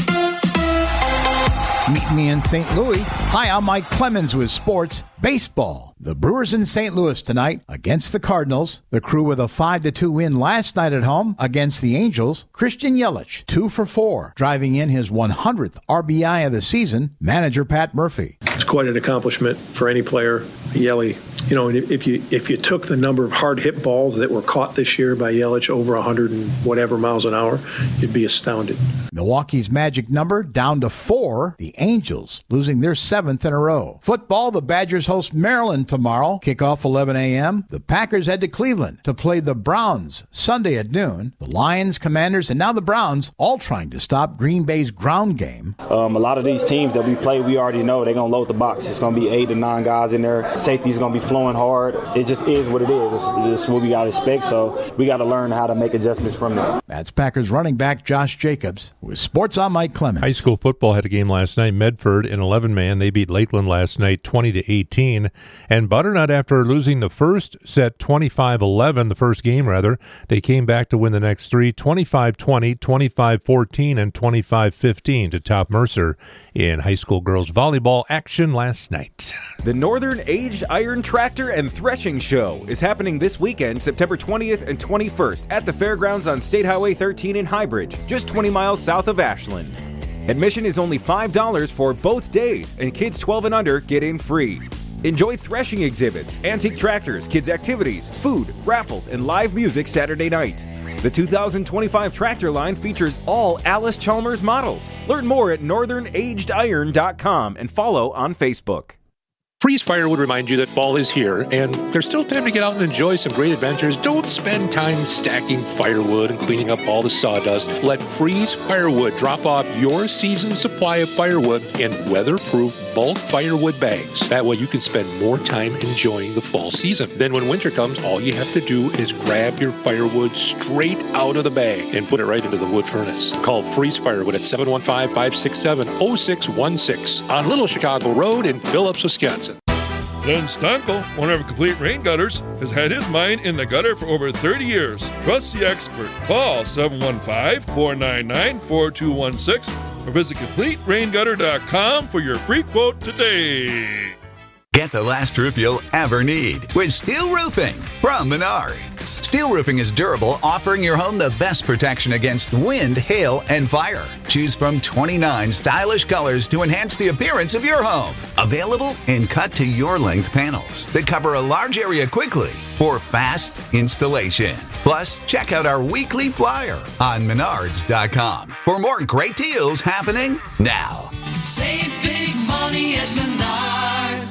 Meet me in Saint Louis. Hi, I'm Mike Clemens with Sports Baseball. The Brewers in Saint Louis tonight against the Cardinals. The Crew with a five to two win last night at home against the Angels. Christian Yelich, two for four, driving in his one hundredth R B I of the season. Manager Pat Murphy. It's quite an accomplishment for any player. Yelich, you know, if you if you took the number of hard hit balls that were caught this year by Yelich over one hundred and whatever miles an hour, you'd be astounded. Milwaukee's magic number down to four. The Angels losing their seventh in a row. Football, the Badgers host Maryland tomorrow. Kickoff eleven a.m. The Packers head to Cleveland to play the Browns Sunday at noon. The Lions, Commanders, and now the Browns all trying to stop Green Bay's ground game. Um, a lot of these teams that we play, we already know they're going to load the box. It's going to be eight to nine guys in there. Safety's going to be flowing hard. It just is what it is. It's, it's what we got to expect, so we got to learn how to make adjustments from that. That's Packers running back Josh Jacobs. With Sports, I'm Mike Clemens. High school football had a game last night. Medford, in eleven man, they beat Lakeland last night twenty to eighteen. And Butternut, after losing the first set twenty-five eleven, the first game rather, they came back to win the next three, twenty-five twenty, twenty-five fourteen, and twenty-five fifteen to top Mercer in high school girls volleyball action last night. The Northern Aged Iron Tractor and Threshing Show is happening this weekend, September twentieth and twenty-first, at the fairgrounds on State Highway thirteen in Highbridge, just twenty miles south of Ashland. Admission is only five dollars for both days, and kids twelve and under get in free. Enjoy threshing exhibits, antique tractors, kids' activities, food, raffles, and live music Saturday night. The two thousand twenty-five tractor line features all Alice Chalmers models. Learn more at northern aged iron dot com and follow on Facebook. Freeze Fire would remind you that fall is here, and there's still time to get out and enjoy some great adventures. Don't spend time stacking firewood and cleaning up all the sawdust. Let Freeze Firewood drop off your season's supply of firewood in weatherproof bulk firewood bags. That way you can spend more time enjoying the fall season. Then when winter comes, all you have to do is grab your firewood straight out of the bag and put it right into the wood furnace. Call Freeze Firewood at seven one five, five six seven, zero six one six on Little Chicago Road in Phillips, Wisconsin. Len Stankel, owner of Complete Rain Gutters, has had his mine in the gutter for over thirty years. Trust the expert. Call seven one five, four nine nine, four two one six or visit complete rain gutter dot com for your free quote today. Get the last roof you'll ever need with Steel Roofing from Menards. Steel Roofing is durable, offering your home the best protection against wind, hail, and fire. Choose from twenty-nine stylish colors to enhance the appearance of your home. Available in cut-to-your-length panels that cover a large area quickly for fast installation. Plus, check out our weekly flyer on menards dot com for more great deals happening now. Save big money at Menards.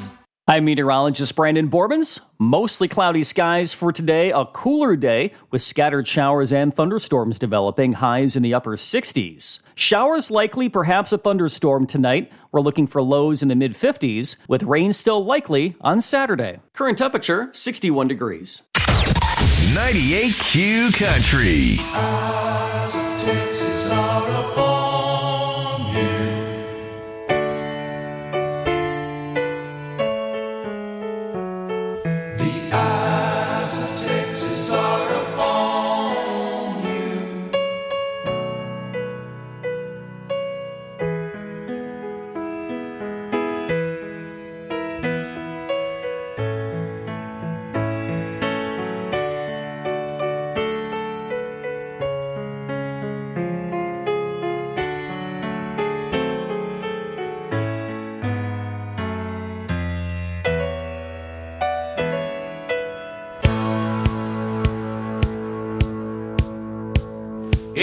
I'm meteorologist Brandon Borbens. Mostly cloudy skies for today, a cooler day with scattered showers and thunderstorms developing, highs in the upper sixties. Showers likely, perhaps a thunderstorm tonight. We're looking for lows in the mid fifties, with rain still likely on Saturday. Current temperature, sixty-one degrees. ninety-eight Q Country. Eyes, Texas are upon you. The eyes of Texas are upon you.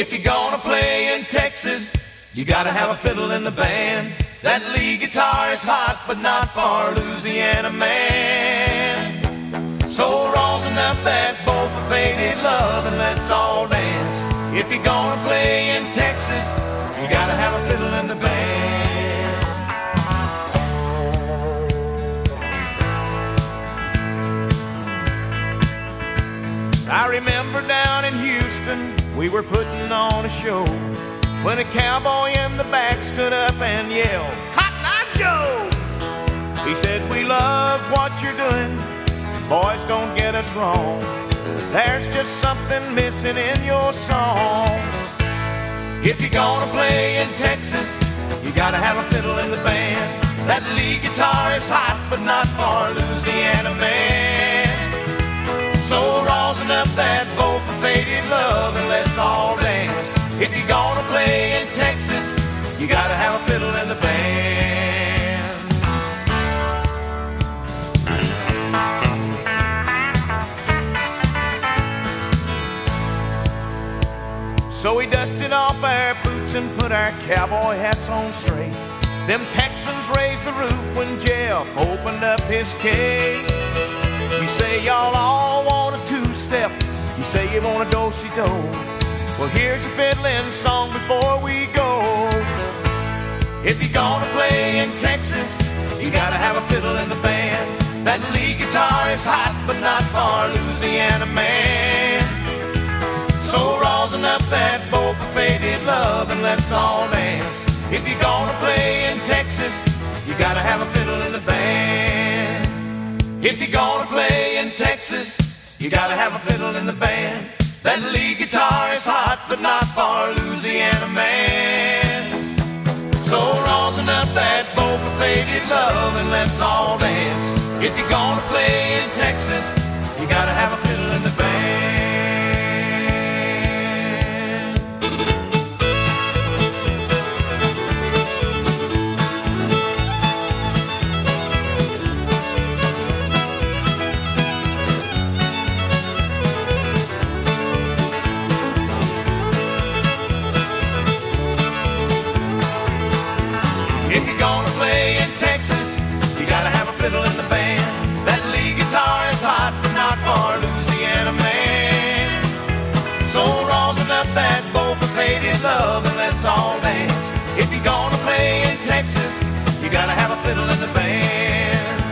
If you're gonna play in Texas, you gotta have a fiddle in the band. That lead guitar is hot, but not for Louisiana man. So rosin up that bowl for faded love and let's all dance. If you're gonna play in Texas, you gotta have a fiddle in the band. I remember down in Houston, we were putting on a show when a cowboy in the back stood up and yelled, "Cotton Eye Joe!" He said, "We love what you're doing, boys, don't get us wrong. There's just something missing in your song. If you're gonna play in Texas, you gotta have a fiddle in the band. That lead guitar is hot, but not for Louisiana man. So rosin up that bowl for faded love and let's all dance. If you're gonna play in Texas, you gotta have a fiddle in the band." So we dusted off our boots and put our cowboy hats on straight. Them Texans raised the roof when Jeff opened up his case. You say y'all all want a two-step, you say you want a do-si-do. Well, here's a fiddling song before we go. If you're gonna play in Texas, you gotta have a fiddle in the band. That lead guitar is hot, but not for Louisiana man. So rosin up that bowl for faded love and let's all dance. If you're gonna play in Texas, you gotta have a fiddle in the band. If you're gonna play in Texas, you gotta have a fiddle in the band. That lead guitar is hot, but not for Louisiana man. So rosin up that bowl for faded love and let's all dance. If you're gonna play in Texas, you gotta have a fiddle in the band. If you're gonna play in Texas, you gotta have a fiddle in the band. That lead guitar is hot, but not for Louisiana man. So rosin up that bowl for faded love and let's all dance. If you're gonna play in Texas, you gotta have a fiddle in the band.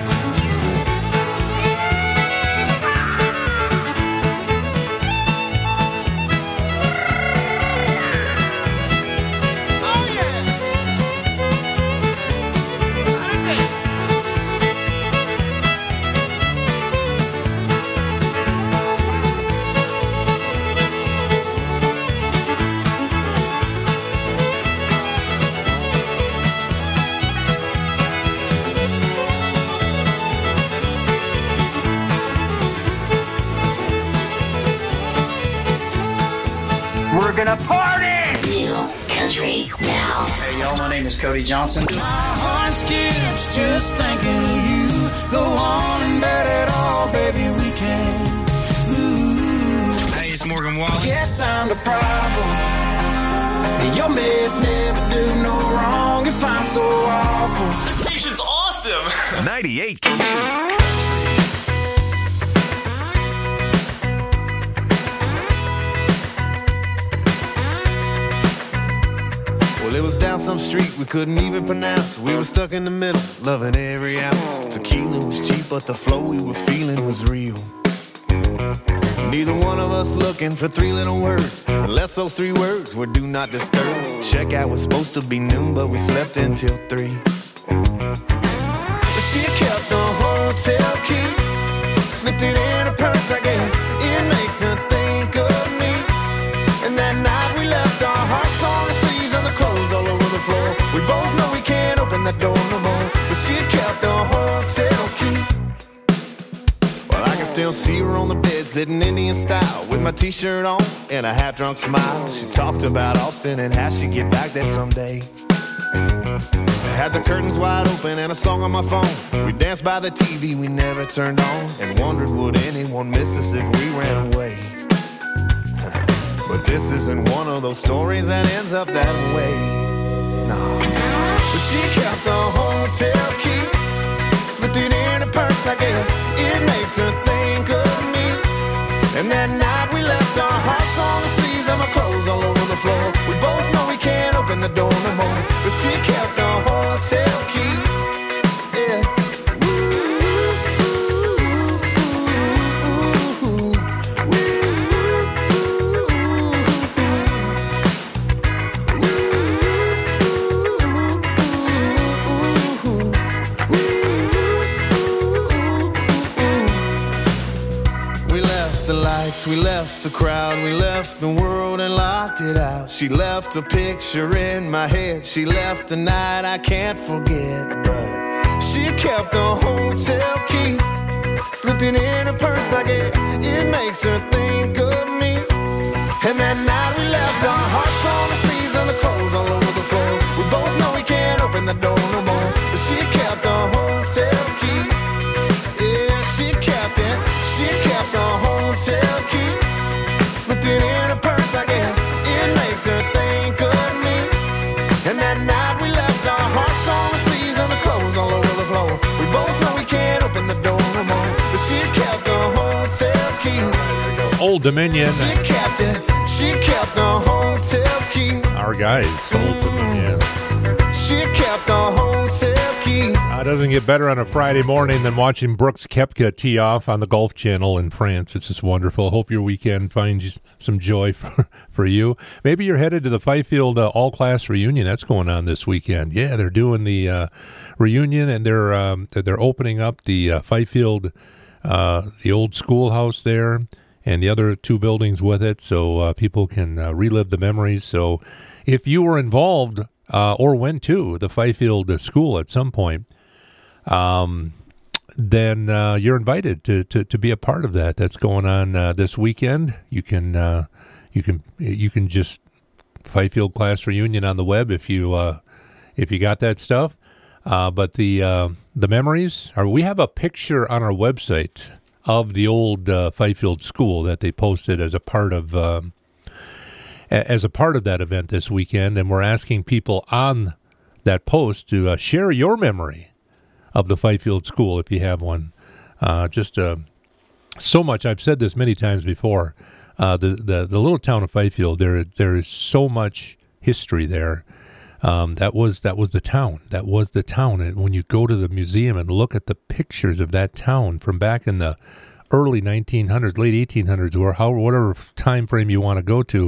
We're gonna party! Real country now. Hey y'all, my name is Cody Johnson. My heart skips just thinking of you. Go on and bet it all, baby, we can. Ooh. Hey, it's Morgan Wallen. Guess I'm the problem. Your mess never do no wrong if I'm so awful. The station's awesome. ninety-eight Q. Well, it was down some street we couldn't even pronounce. We were stuck in the middle, loving every ounce. Tequila was cheap, but the flow we were feeling was real. Neither one of us looking for three little words, unless those three words were do not disturb. Checkout was supposed to be noon, but we slept until three. She kept the hotel key, slipped it in her purse, I guess. It makes her think of me. And that night we left our hearts on the sleeves and the clothes all over the floor. We both know we can't open that door no more, but she kept the hotel key. Well, I can still see her on the bed, sitting Indian style, with my t-shirt on and a half-drunk smile. She talked about Austin and how she'd get back there someday. I had the curtains wide open and a song on my phone. We danced by the T V we never turned on, and wondered would anyone miss us if we ran away. But this isn't one of those stories that ends up that way. No. But she kept the hotel key, slipped it in her purse, I guess it makes her think of me. And that night we left our hearts on the sleeves of our clothes all over the floor. We both know we can't open the door no more, but she kept the hotel key. Yeah. We left the crowd, we left the world and locked it out. She left a picture in my head, she left a night I can't forget. But she kept the hotel key, slipped it in her purse, I guess it makes her think of me. And that night we left our hearts on the sleeves and the clothes all over the floor. We both know we can't open the door no more, but she kept the hotel key. Yeah, she kept it, she kept the hotel key, slipped it in her purse, I guess it makes her think of me. And that night we left our hearts on the sleeves and the clothes all over the floor. We both know we can't open the door no more, but she kept the hotel key. Old Dominion. She kept it, she kept the hotel key. Our guys, Old Dominion. She kept the hotel key. Uh, it doesn't get better on a Friday morning than watching Brooks Koepka tee off on the Golf Channel in France. It's just wonderful. Hope your weekend finds some joy for, for you. Maybe you're headed to the Fifield uh, All-Class Reunion. That's going on this weekend. Yeah, they're doing the uh, reunion, and they're um, they're opening up the uh, Fifield, uh, the old schoolhouse there, and the other two buildings with it, so uh, people can uh, relive the memories. So if you were involved uh, or went to the Fifield school at some point, um, then uh, you're invited to, to, to be a part of that. That's going on uh, this weekend. You can uh, you can you can just Fifield class reunion on the web if you uh, if you got that stuff. Uh, but the uh, the memories are. We have a picture on our website of the old uh, Fifield school that they posted as a part of um, as a part of that event this weekend, and we're asking people on that post to uh, share your memory of the Fifield school if you have one. Uh, just uh, so much. I've said this many times before. Uh, the, the the little town of Fifield, there there is so much history there. Um, that was that was the town. That was the town. And when you go to the museum and look at the pictures of that town from back in the early nineteen hundreds, late eighteen hundreds, or how whatever time frame you want to go to,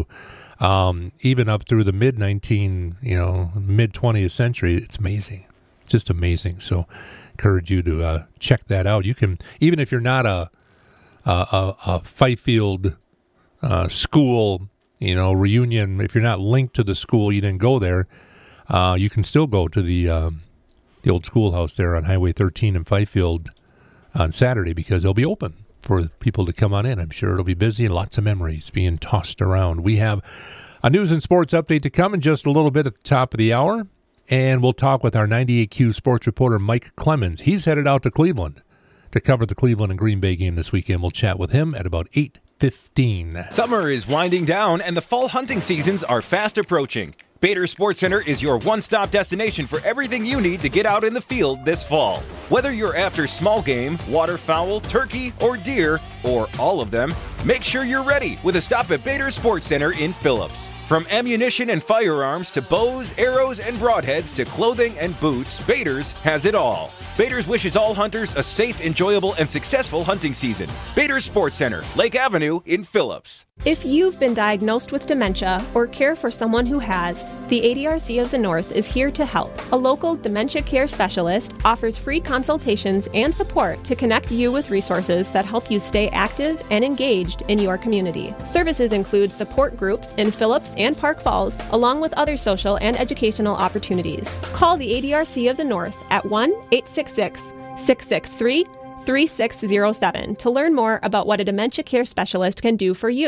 um, even up through the mid nineteen, you know, mid twentieth century, it's amazing, just amazing. So, encourage you to uh, check that out. You can, even if you're not a a, a, a Fifield uh, school, you know, reunion. If you're not linked to the school, you didn't go there. Uh, you can still go to the um, the old schoolhouse there on Highway thirteen in Fifield on Saturday, because they'll be open for people to come on in. I'm sure it'll be busy and lots of memories being tossed around. We have a news and sports update to come in just a little bit at the top of the hour, and we'll talk with our ninety-eight Q sports reporter Mike Clemens. He's headed out to Cleveland to cover the Cleveland and Green Bay game this weekend. We'll chat with him at about eight fifteen. Summer is winding down, and the fall hunting seasons are fast approaching. Bader Sports Center is your one-stop destination for everything you need to get out in the field this fall. Whether you're after small game, waterfowl, turkey, or deer, or all of them, make sure you're ready with a stop at Bader Sports Center in Phillips. From ammunition and firearms to bows, arrows, and broadheads to clothing and boots, Bader's has it all. Bader's wishes all hunters a safe, enjoyable, and successful hunting season. Bader Sports Center, Lake Avenue in Phillips. If you've been diagnosed with dementia or care for someone who has, the A D R C of the North is here to help. A local dementia care specialist offers free consultations and support to connect you with resources that help you stay active and engaged in your community. Services include support groups in Phillips and Park Falls, along with other social and educational opportunities. Call the A D R C of the North at one eight six six, six six three, three six zero seven to learn more about what a dementia care specialist can do for you.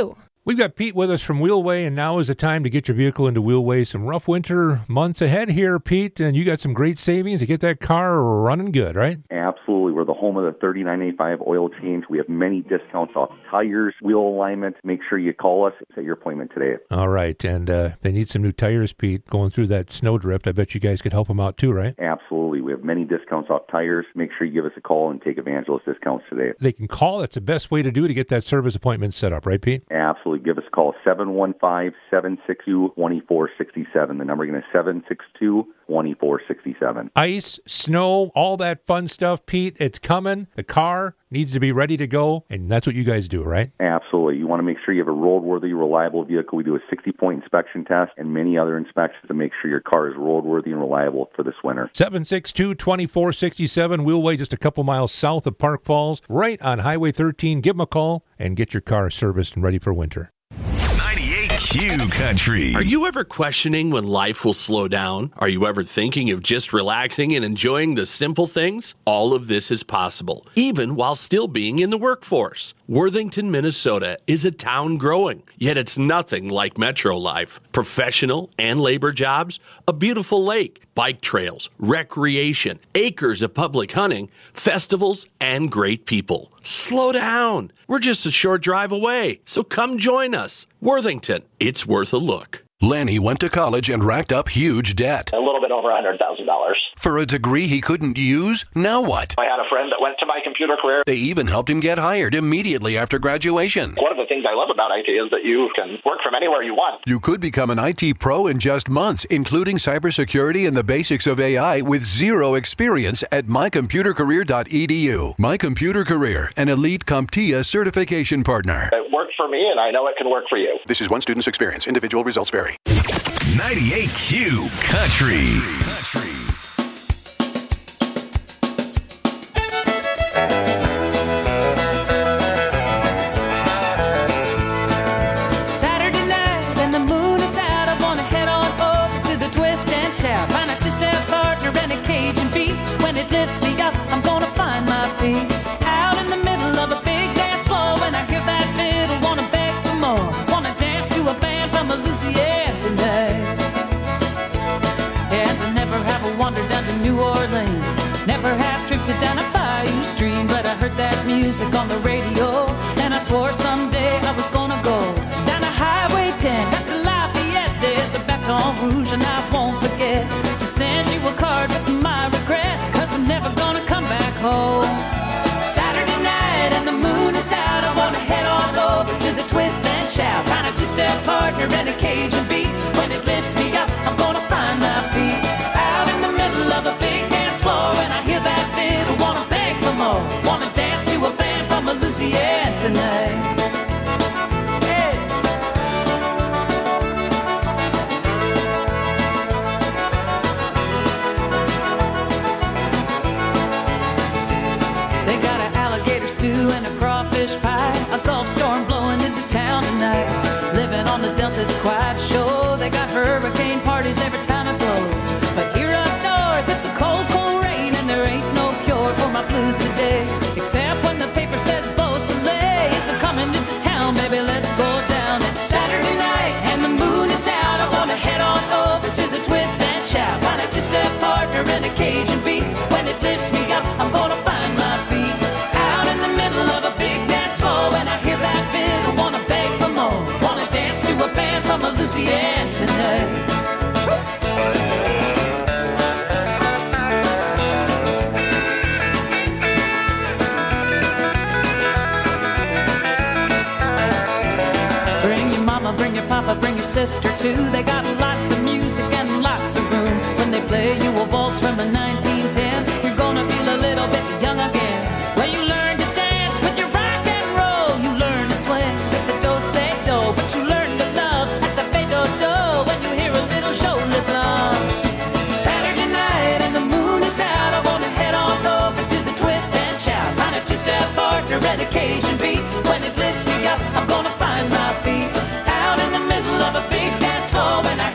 We've got Pete with us from Wheelway, and now is the time to get your vehicle into Wheelway. Some rough winter months ahead here, Pete, and you got some great savings to get that car running good, right? Absolutely. We're the home of the thirty-nine eighty-five oil change. We have many discounts off tires, wheel alignment. Make sure you call us. Set your appointment today. All right, and uh, they need some new tires, Pete, going through that snowdrift. I bet you guys could help them out too, right? Absolutely. We have many discounts off tires. Make sure you give us a call and take advantage of those discounts today. They can call. That's the best way to do it to get that service appointment set up, right, Pete? Absolutely. Give us a call, seven one five, seven six two, two four six seven. The number again is seven six two, two four six seven. Ice, snow, all that fun stuff, Pete. It's coming. The car needs to be ready to go, and that's what you guys do, right? Absolutely. You want to make sure you have a roadworthy, reliable vehicle. We do a sixty-point inspection test and many other inspections to make sure your car is roadworthy and reliable for this winter. seven six two, two four six seven, Wheelway, just a couple miles south of Park Falls, right on Highway thirteen. Give them a call and get your car serviced and ready for winter. ninety-eight Q Country. Are you ever questioning when life will slow down? Are you ever thinking of just relaxing and enjoying the simple things? All of this is possible, even while still being in the workforce. Worthington, Minnesota is a town growing, yet it's nothing like metro life. Professional and labor jobs, a beautiful lake, bike trails, recreation, acres of public hunting, festivals, and great people. Slow down. We're just a short drive away, so come join us. Worthington, it's worth a look. Lanny went to college and racked up huge debt. A little bit over one hundred thousand dollars. For a degree he couldn't use? Now what? I had a friend that went to my computer career. They even helped him get hired immediately after graduation. One of the things I love about I T is that you can work from anywhere you want. You could become an I T pro in just months, including cybersecurity and the basics of A I with zero experience at my computer career dot e d u. My Computer Career, an elite CompTIA certification partner. It worked for me, and I know it can work for you. This is one student's experience. Individual results vary. ninety-eight Q Country. Saturday night and the moon is out. I wanna head on over to the twist and shout. Find a two-step partner and a Cajun beat. When it lifts me up, I'm gonna find my feet. Out in the middle of a big dance floor. When I hear that fiddle, wanna beg for more. Wanna dance to a band from Louisiana tonight. And I never have a wander down to New Orleans. Never have drifted down a bayou stream. But I heard that music on the radio, and I swore someday I was gonna go down a Highway ten, past the Lafayette. There's a Baton Rouge and I won't forget to send you a card with my regrets, cause I'm never gonna come back home. Saturday night and the moon is out. I wanna head on over to the twist and shout. Find a two-step partner and a Cajun beat. When it lifts me up, I'm gonna find my feet. Out in the middle of a big dance floor, and I hear that fiddle, wanna beg for more. Wanna dance to a band from Louisiana tonight. Hey. They got an alligator stew and a crawfish pie. A Gulf storm blowing into town tonight. Living on the Delta, it's quite a show. They got hurricane parties every time it blows. But here up north, it's a cold, cold rain, and there ain't no cure for my blues today. Except when the paper says Beausoleil is coming into town, baby, let's go down. It's Saturday night and the moon is out. I wanna head on over to the twist and shout. Find a two-step partner and a Cajun beat. When it lifts me up, I'm gonna find my feet. Out in the middle of a big dance floor, and I hear that fiddle, wanna beg for more. Wanna dance to a band from Louisiana tonight. Bring your mama, bring your papa, bring your sister too. They got lots of music and lots of room. When they play you a waltz from the nineteen ten, you're gonna feel a little bit young again. When you learn to dance with your rock and roll, you learn to swing with the do-say-do, but you learn to love at the fade-do-do when you hear a little show live long. Saturday night and the moon is out. I wanna head on over to the twist and shout. Find a two-step partner and a Cajun beat. When it lifts me up, I'm gonna find my feet. Out in the middle of a big dance floor, when I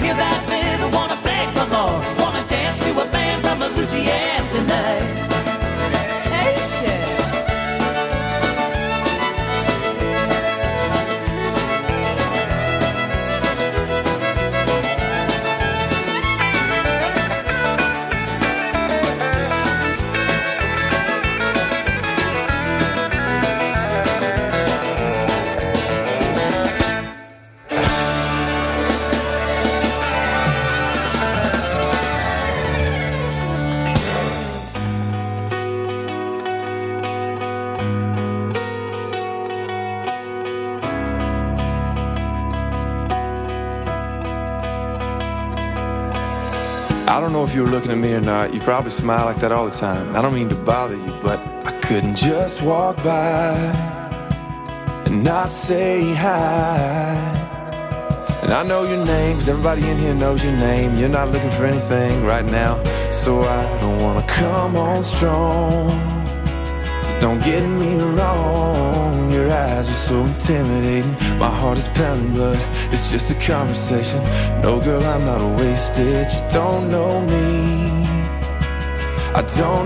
I don't know if you were looking at me or not. You probably smile like that all the time. I don't mean to bother you, but I couldn't just walk by and not say hi. And I know your name, 'cause everybody in here knows your name. You're not looking for anything right now, so I don't wanna come on strong. Don't get me wrong, your eyes are so intimidating. My heart is pounding, but it's just a conversation. No, girl, I'm not wasted. You don't know me. I don't